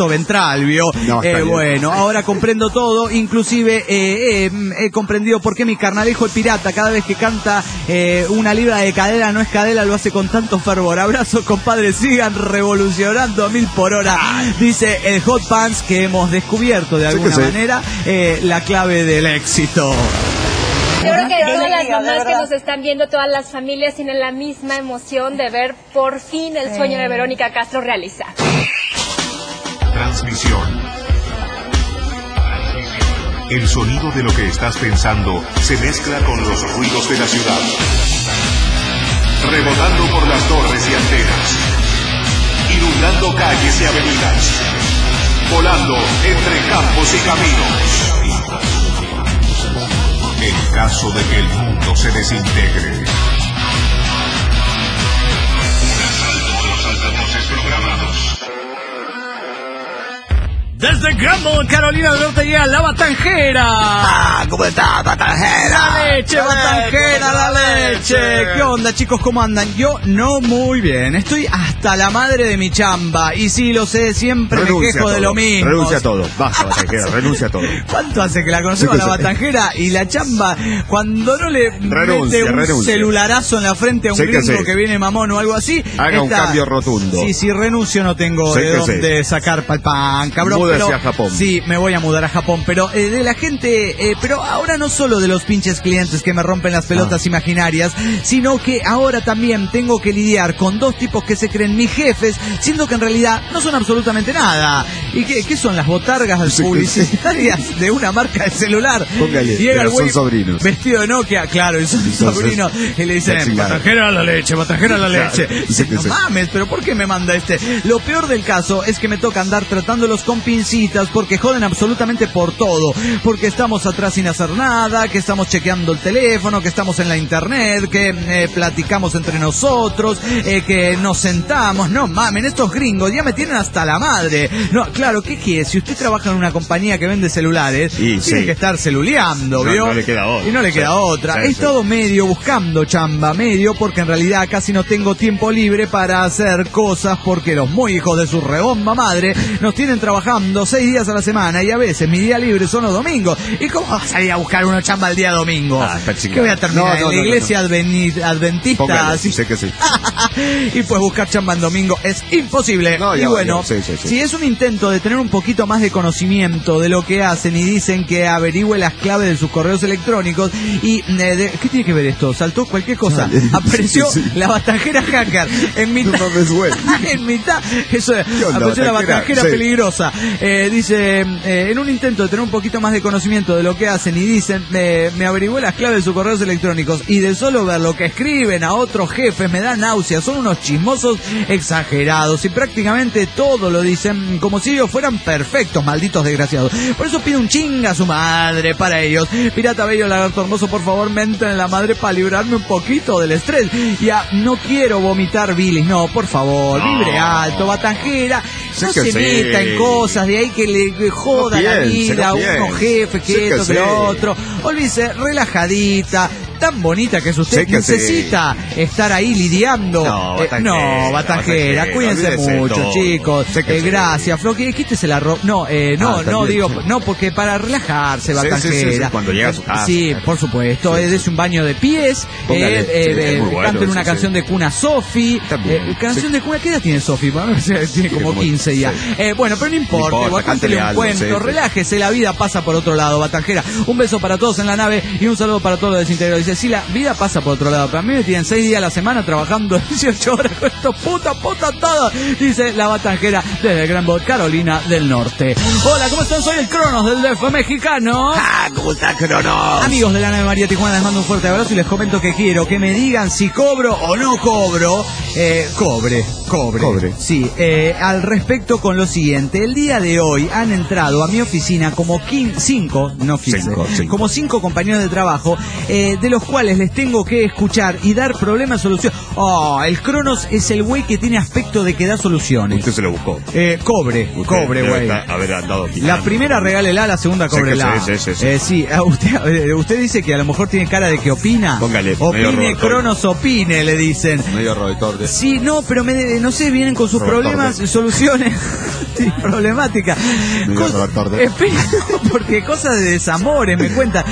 mal, ¿vio? No, está eh, bien. bueno, ahora comprendo todo, inclusive eh, eh, he comprendido por qué mi carnalejo el pirata, cada vez que canta eh, una libra de cadera, no es cadera, lo hace con tanto fervor. Abrazo, compadre, sigan revolucionando a mil por hora. Dice el Hot Pants, que hemos descubierto de alguna sí. manera eh, la clave del éxito. Yo creo que todas las mamás que nos están viendo, todas las familias tienen la misma emoción de ver por fin el sueño de Verónica Castro realizado. Transmisión. El sonido de lo que estás pensando se mezcla con los ruidos de la ciudad. Rebotando por las torres y antenas. Inundando calles y avenidas. Volando entre campos y caminos. En caso de que el mundo se desintegre. Un asalto a los altavoces programados. Desde Grumble, Carolina del Norte, llega la Batanjera. Ah, ¿cómo está, Batanjera? La leche, Batanjera, la leche. ¿Qué onda, chicos? ¿Cómo andan? Yo no muy bien. Estoy hasta la madre de mi chamba. Y sí, lo sé, siempre Renuncia me quejo a de todo, lo mismo. Renuncia a todo. Basta, Batanjera, renuncia a todo. ¿Cuánto hace que la conocemos, Sí, la sí. Batanjera? Y la chamba, cuando no le Renuncia, mete un renuncia. celularazo en la frente a un Sí que gringo sí. que viene mamón o algo así. Haga un cambio rotundo. Sí, si renuncio no tengo Sí de que dónde sacar pa'l pan, cabrón. Múdese pero, a Japón. Sí, me voy a mudar a Japón, pero eh, de la gente, eh, pero ahora no solo de los pinches clientes que me rompen las pelotas Ah. imaginarias, sino que ahora también tengo que lidiar con dos tipos que se creen mis jefes, siendo que en realidad no son absolutamente nada. ¿Y qué, qué son las botargas Sí, publicitarias de una marca de celular? Póngale, Llega pero el güey son sobrinos. vestido de Nokia, claro, y son Entonces, sobrinos, y le dicen, la chingada. batanjera a la leche, batanjera a la Claro, leche. sí Dice, que no sí. mames, pero ¿por qué me manda este? Lo peor del caso es que me toca andar tratándolos con pincitas porque joden absolutamente por todo. Porque estamos atrás sin hacer nada, que estamos chequeando el teléfono, que estamos en la internet, que eh, platicamos entre nosotros, eh, que nos sentamos. No mamen, estos gringos ya me tienen hasta la madre. No, claro, ¿qué quiere? Si usted trabaja en una compañía que vende celulares, Y tiene sí. que estar celuleando, No, ¿vio? no le queda otra. Y no le queda Sí. otra. Sí, He sí. estado medio buscando chamba, medio, porque en realidad casi no tengo tiempo libre para hacer cosas, porque los muy hijos de su rebomba madre nos tienen trabajando seis días a la semana y a veces mi día libre son los domingos. ¿Y cómo vas a salir a buscar uno chamba el día domingo? Ah, está chingado. ¿Qué voy a terminar No, en no, la no, no, iglesia adveni- adventista? Póngale, así? sé que sí. Y pues buscar chamba en domingo es imposible. No, y ya, bueno, ya, sí, sí, sí. si es un intento de tener un poquito más de conocimiento de lo que hacen y dicen que averigüe las claves de sus correos electrónicos y eh, de- ¿qué tiene que ver esto? Saltó cualquier cosa. Dale. Apareció Sí, sí. la batanjera hacker en mitad. No mames, güey. En mitad, eso es, ¿Qué onda, apareció la batanjera? batanjera Sí. peligrosa. Eh, dice, eh, en un intento de tener un poquito más de conocimiento de lo que hacen y dicen, eh, me averigüé las claves de sus correos electrónicos y de solo ver lo que escriben a otros jefes me da náuseas, son unos chismosos exagerados y prácticamente todo lo dicen como si ellos fueran perfectos, malditos desgraciados. Por eso pido un chinga a su madre para ellos. Pirata bello, lagarto hermoso, por favor, menten en la madre para librarme un poquito del estrés. Ya, no quiero vomitar bilis, no, por favor, No. vibre alto, batanjera, Sí no que se sí. meta en cosas de ahí que le joda No la piense, vida a no unos piense. jefes, que Sí que esto, que sí. lo otro. Olvídese, relajadita, tan bonita que es usted, Sí que necesita estar ahí lidiando. No, Eh, batanjera, no, batanjera, batanjera, cuídense olvídese mucho, todo. chicos. Sí que Eh, sí. gracias, Floqui, quítese la ropa. No, eh, no, Ah, no, también, digo, sí. no, porque para relajarse, Sí, sí, batanjera. sí, sí, cuando llega a su casa. Sí, por supuesto, Sí. eh, dese un baño de pies, Póngale, eh, sí, eh, es eh, muy bueno, canten sí, una sí. canción de cuna Sofi. También, Eh, canción sí. de cuna, ¿qué edad tiene Sofi? Bueno, tiene como como- quince ya. sí. Eh, bueno, pero no importa, importa, igual cántele cántele un algo, cuento, sí, sí. relájese, la vida pasa por otro lado, batanjera. Un beso para todos en la nave y un saludo para todos los desintegrados. Dice, sí, la vida pasa por otro lado, pero a mí me tienen seis días a la semana trabajando dieciocho horas con estos puta, puta, todas. Dice la batanjera desde Gran Bot, Carolina del Norte. Hola, ¿cómo están? Soy el Cronos del D F mexicano. Ah, ¿cómo está, Cronos? Amigos de la nave María Tijuana, les mando un fuerte abrazo y les comento que quiero que me digan si cobro o no cobro. Eh, cobre, cobre. Cobre. Sí, eh, al respecto con lo siguiente. El día de hoy han entrado a mi oficina como quin- cinco, no quince, Cinco, cinco. como cinco compañeros de trabajo, eh, de los cuales les tengo que escuchar y dar problemas, soluciones. Oh, el Cronos es el güey que tiene aspecto de que da soluciones. Usted se lo buscó. Eh, cobre, Usted cobre, debe güey. estar- haber andado La picando. primera regálela, la segunda Sí que cóbrela. sí, sí, sí, sí. Eh, sí, a usted, eh, usted dice que a lo mejor tiene cara de que opina. Póngale, medio Opine, Roberto. Cronos, opine, le dicen. Medio Roberto. Sí, no, pero me, no sé, vienen con sus Roberto problemas, Orde. soluciones. Sí, problemática. Cosa, espero, porque cosas de desamores me cuentan.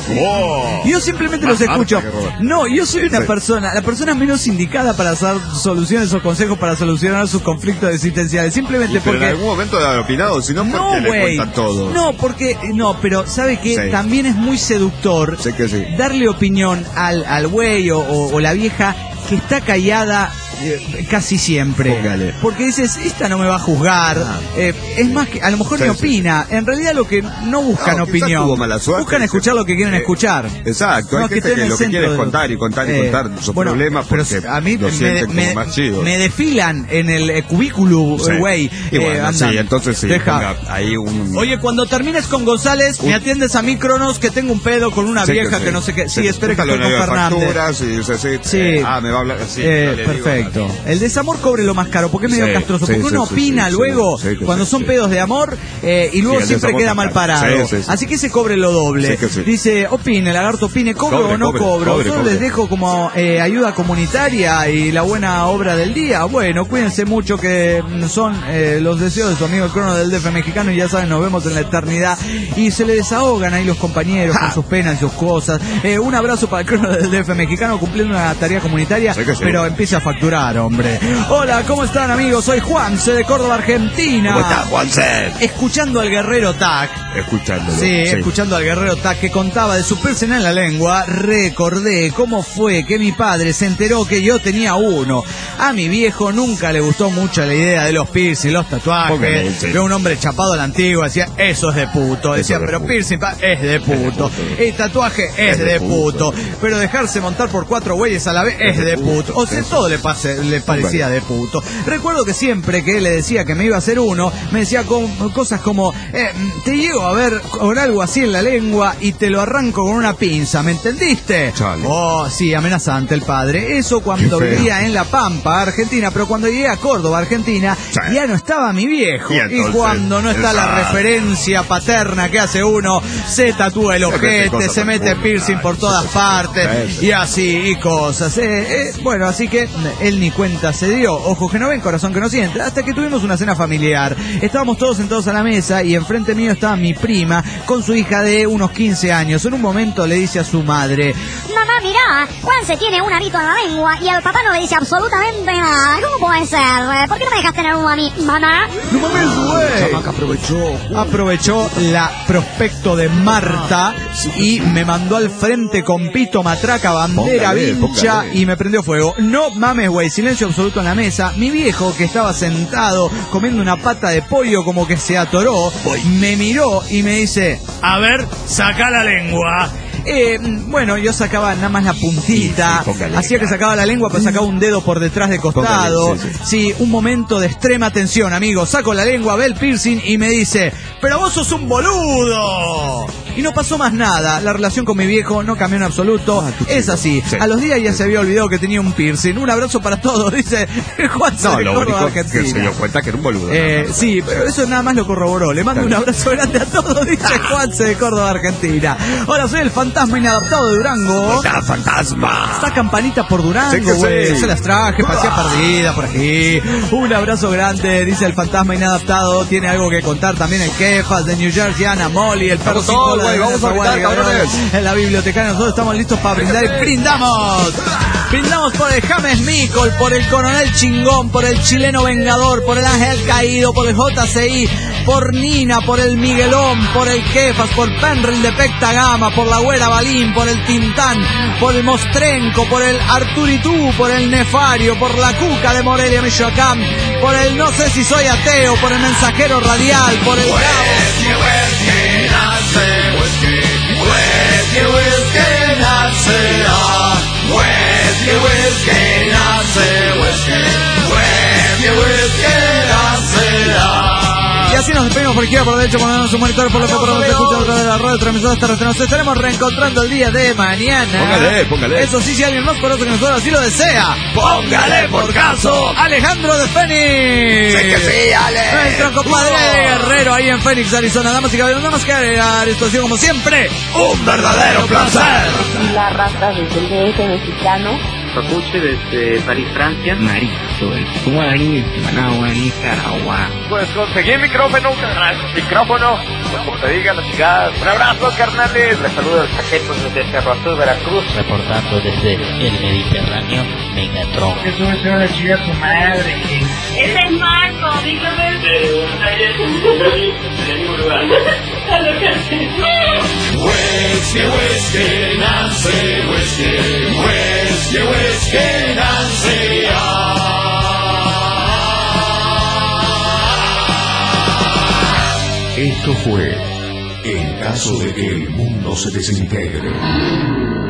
Oh, yo simplemente los escucho. No, yo soy una persona, la persona menos indicada para dar soluciones o consejos para solucionar sus conflictos existenciales. Simplemente porque. Pero en algún momento de haber opinado, si no, ¿por no, qué le wey, cuentan todo? No, porque. No, pero ¿sabe qué? Sí. También es muy seductor sé que sí. darle opinión al, al güey o, o, o la vieja que está callada eh, casi siempre. Póngale. Porque dices, esta no me va a juzgar. Ah. Eh, es más que, a lo mejor sí, ni opina. Sí. En realidad lo que no buscan no, opinión. Mala suerte, buscan escuchar lo que quieren eh, escuchar. Exacto. No, hay gente que, que lo que quiere es contar y contar y eh, contar sus bueno, problemas porque a mí lo sienten me, como más chido. Me desfilan en el eh, cubículo, güey. Sí. Bueno, eh, sí, entonces sí. Deja. Ahí un... Oye, cuando termines con González, un... me atiendes a mí, Cronos, que tengo un pedo con una sí, vieja que, que no sé qué. Sí, sí espere que estoy con Fernández. Facturas, y, o sea, sí, sí. Eh, ah, me va a hablar. Sí, eh, perfecto. Digo, el desamor cobre lo más caro, porque es medio sí, castroso, porque sí, uno sí, opina sí, luego sí, sí, cuando sí, son sí. pedos de amor eh, y luego sí, siempre queda mal parado. Sí, sí, sí. Así que se cobre lo doble. Sí, sí. Dice, opine, lagarto, opine, ¿cobro cobre, o no cobre, cobro? Cobre, Solo cobre. Les dejo como eh, ayuda comunitaria y la buena obra del día. Bueno, cuídense mucho que son eh, los deseos de su amigo el Crono del D F mexicano y ya saben, nos vemos en la eternidad. Y se le desahogan ahí los compañeros con sus penas y sus cosas. Eh, un abrazo para el Crono del D F mexicano cumpliendo una tarea comunitaria, sí sí. pero empieza a facturar, hombre. Hola, ¿cómo están, amigos? Soy Juanse de Córdoba, Argentina. ¿Cómo estás, Juanse? Escuchando al guerrero Tac. Escuchándolo. Sí, sí, escuchando al guerrero Tac que contaba de su piercing en la lengua, recordé cómo fue que mi padre se enteró que yo tenía uno. A mi viejo nunca le gustó mucho la idea de los piercing, los tatuajes. Era un hombre chapado a la antigua, decía, eso es de puto. Decía, pero puto. Piercing pa, es de puto. El tatuaje es, es de, de puto. puto. Pero dejarse montar por cuatro güeyes a la vez es, es de puto. puto. O sea, todo le, pase, le parecía de puto. Recuerdo que siempre que él le decía que me iba a hacer uno, me decía con, cosas como, eh, te llego a ver con algo así en la lengua y te lo arranco con una pinza, ¿me entendiste? Chale. Oh, sí, amenazante el padre. Eso cuando vivía en La Pampa, Argentina, pero cuando llegué a Córdoba, Argentina, Chale. ya no estaba mi viejo. Y, entonces, y cuando no está la referencia paterna que hace uno, se tatúa el ojete, se mete piercing por todas partes y así y cosas. Eh, eh, bueno, así que él ni cuenta se dio. Ojos que no ven, corazón que no siente. Hasta que tuvimos una cena familiar. Estábamos todos sentados a la mesa y enfrente mío estaba mi prima con su hija de unos quince años. En un momento le dice a su madre: mamá, mirá, Juanse tiene un arito en la lengua y al papá no le dice absolutamente nada. ¿Cómo puede ser? ¿Por qué no me dejas tener uno a mí, mamá? No mames, güey. Chamaca aprovechó. Aprovechó la prospecto de Marta y me mandó al frente con pito, matraca, bandera, póngale, vincha póngale. Y me prendió fuego. No mames, güey, silencio absoluto en la mesa. Mi viejo, que estaba sentado comiendo una pata de pollo como que se atoró, me miró y me dice: a ver, saca la lengua. Eh, bueno, yo sacaba nada más la puntita, sí, sí, hacía que sacaba la lengua, pero sacaba un dedo por detrás de costado. Póngale, sí, sí. sí, un momento de extrema tensión, amigo. Saco la lengua, ve el piercing y me dice: pero vos sos un boludo. Y no pasó más nada. La relación con mi viejo no cambió en absoluto. Ah, es así. Sí. A los días ya se había olvidado que tenía un piercing. Un abrazo para todos, dice Juan. No, lo único que se dio cuenta que era un boludo. Eh, sí, pero eso nada más lo corroboró. Le mando un abrazo grande a todos, dice Juanse de Córdoba, Argentina. Hola, soy el fantasma inadaptado de Durango. ¡Hola, fantasma! Está campanita por Durango, güey. Sí. Se las traje, pasea perdida por aquí. Un abrazo grande, dice el fantasma inadaptado. Tiene algo que contar también el Kefas de New Jersey, Ana Molly, el perro sin Wey, vamos a brindar, cabrones. En la biblioteca nosotros estamos listos para brindar y brindamos. Brindamos por el James Micol, por el Coronel Chingón, por el Chileno Vengador, por el Ángel Caído, por el J C I, por Nina, por el Miguelón, por el Kefas, por Penril de Pectagama, por la Güera Balín, por el Tintán, por el Mostrenco, por el Arturitú, por el Nefario, por la Cuca de Morelia, Michoacán, por el No sé si soy ateo, por el Mensajero Radial, por el Y así nos despedimos por izquierda, por derecho, poniendo su monitor, por lo que por donde se escucha a través de la radio transmisora terrestre. Nos estaremos reencontrando el día de mañana. Póngale, póngale. Eso sí, si alguien más conoce que nosotros así lo desea, póngale por caso. Alejandro de Fénix. Sí que sí, Ale. Nuestro compadre uh. Guerrero ahí en Fénix, Arizona. Damas y caballeros, nada más que agregar. Esto ha sido como siempre un verdadero placer. La raza desde el D F mexicano Papuche desde París, Francia. Marisol, Guarín, Managua, Nicaragua. Pues conseguí micrófono, carnal. Micrófono, pues como te digan las chicas. Un abrazo, carnales. Les saludo el Paquetos desde Cerro Azul, Veracruz. Reportando desde el Mediterráneo, Megatron. Eso es una chica tu madre. Ese es Marco, dígame. De ningún lugar. Whisky, whisky, Nancy, whisky, whisky, whisky, Nancy. Esto fue En caso de que el mundo se desintegre.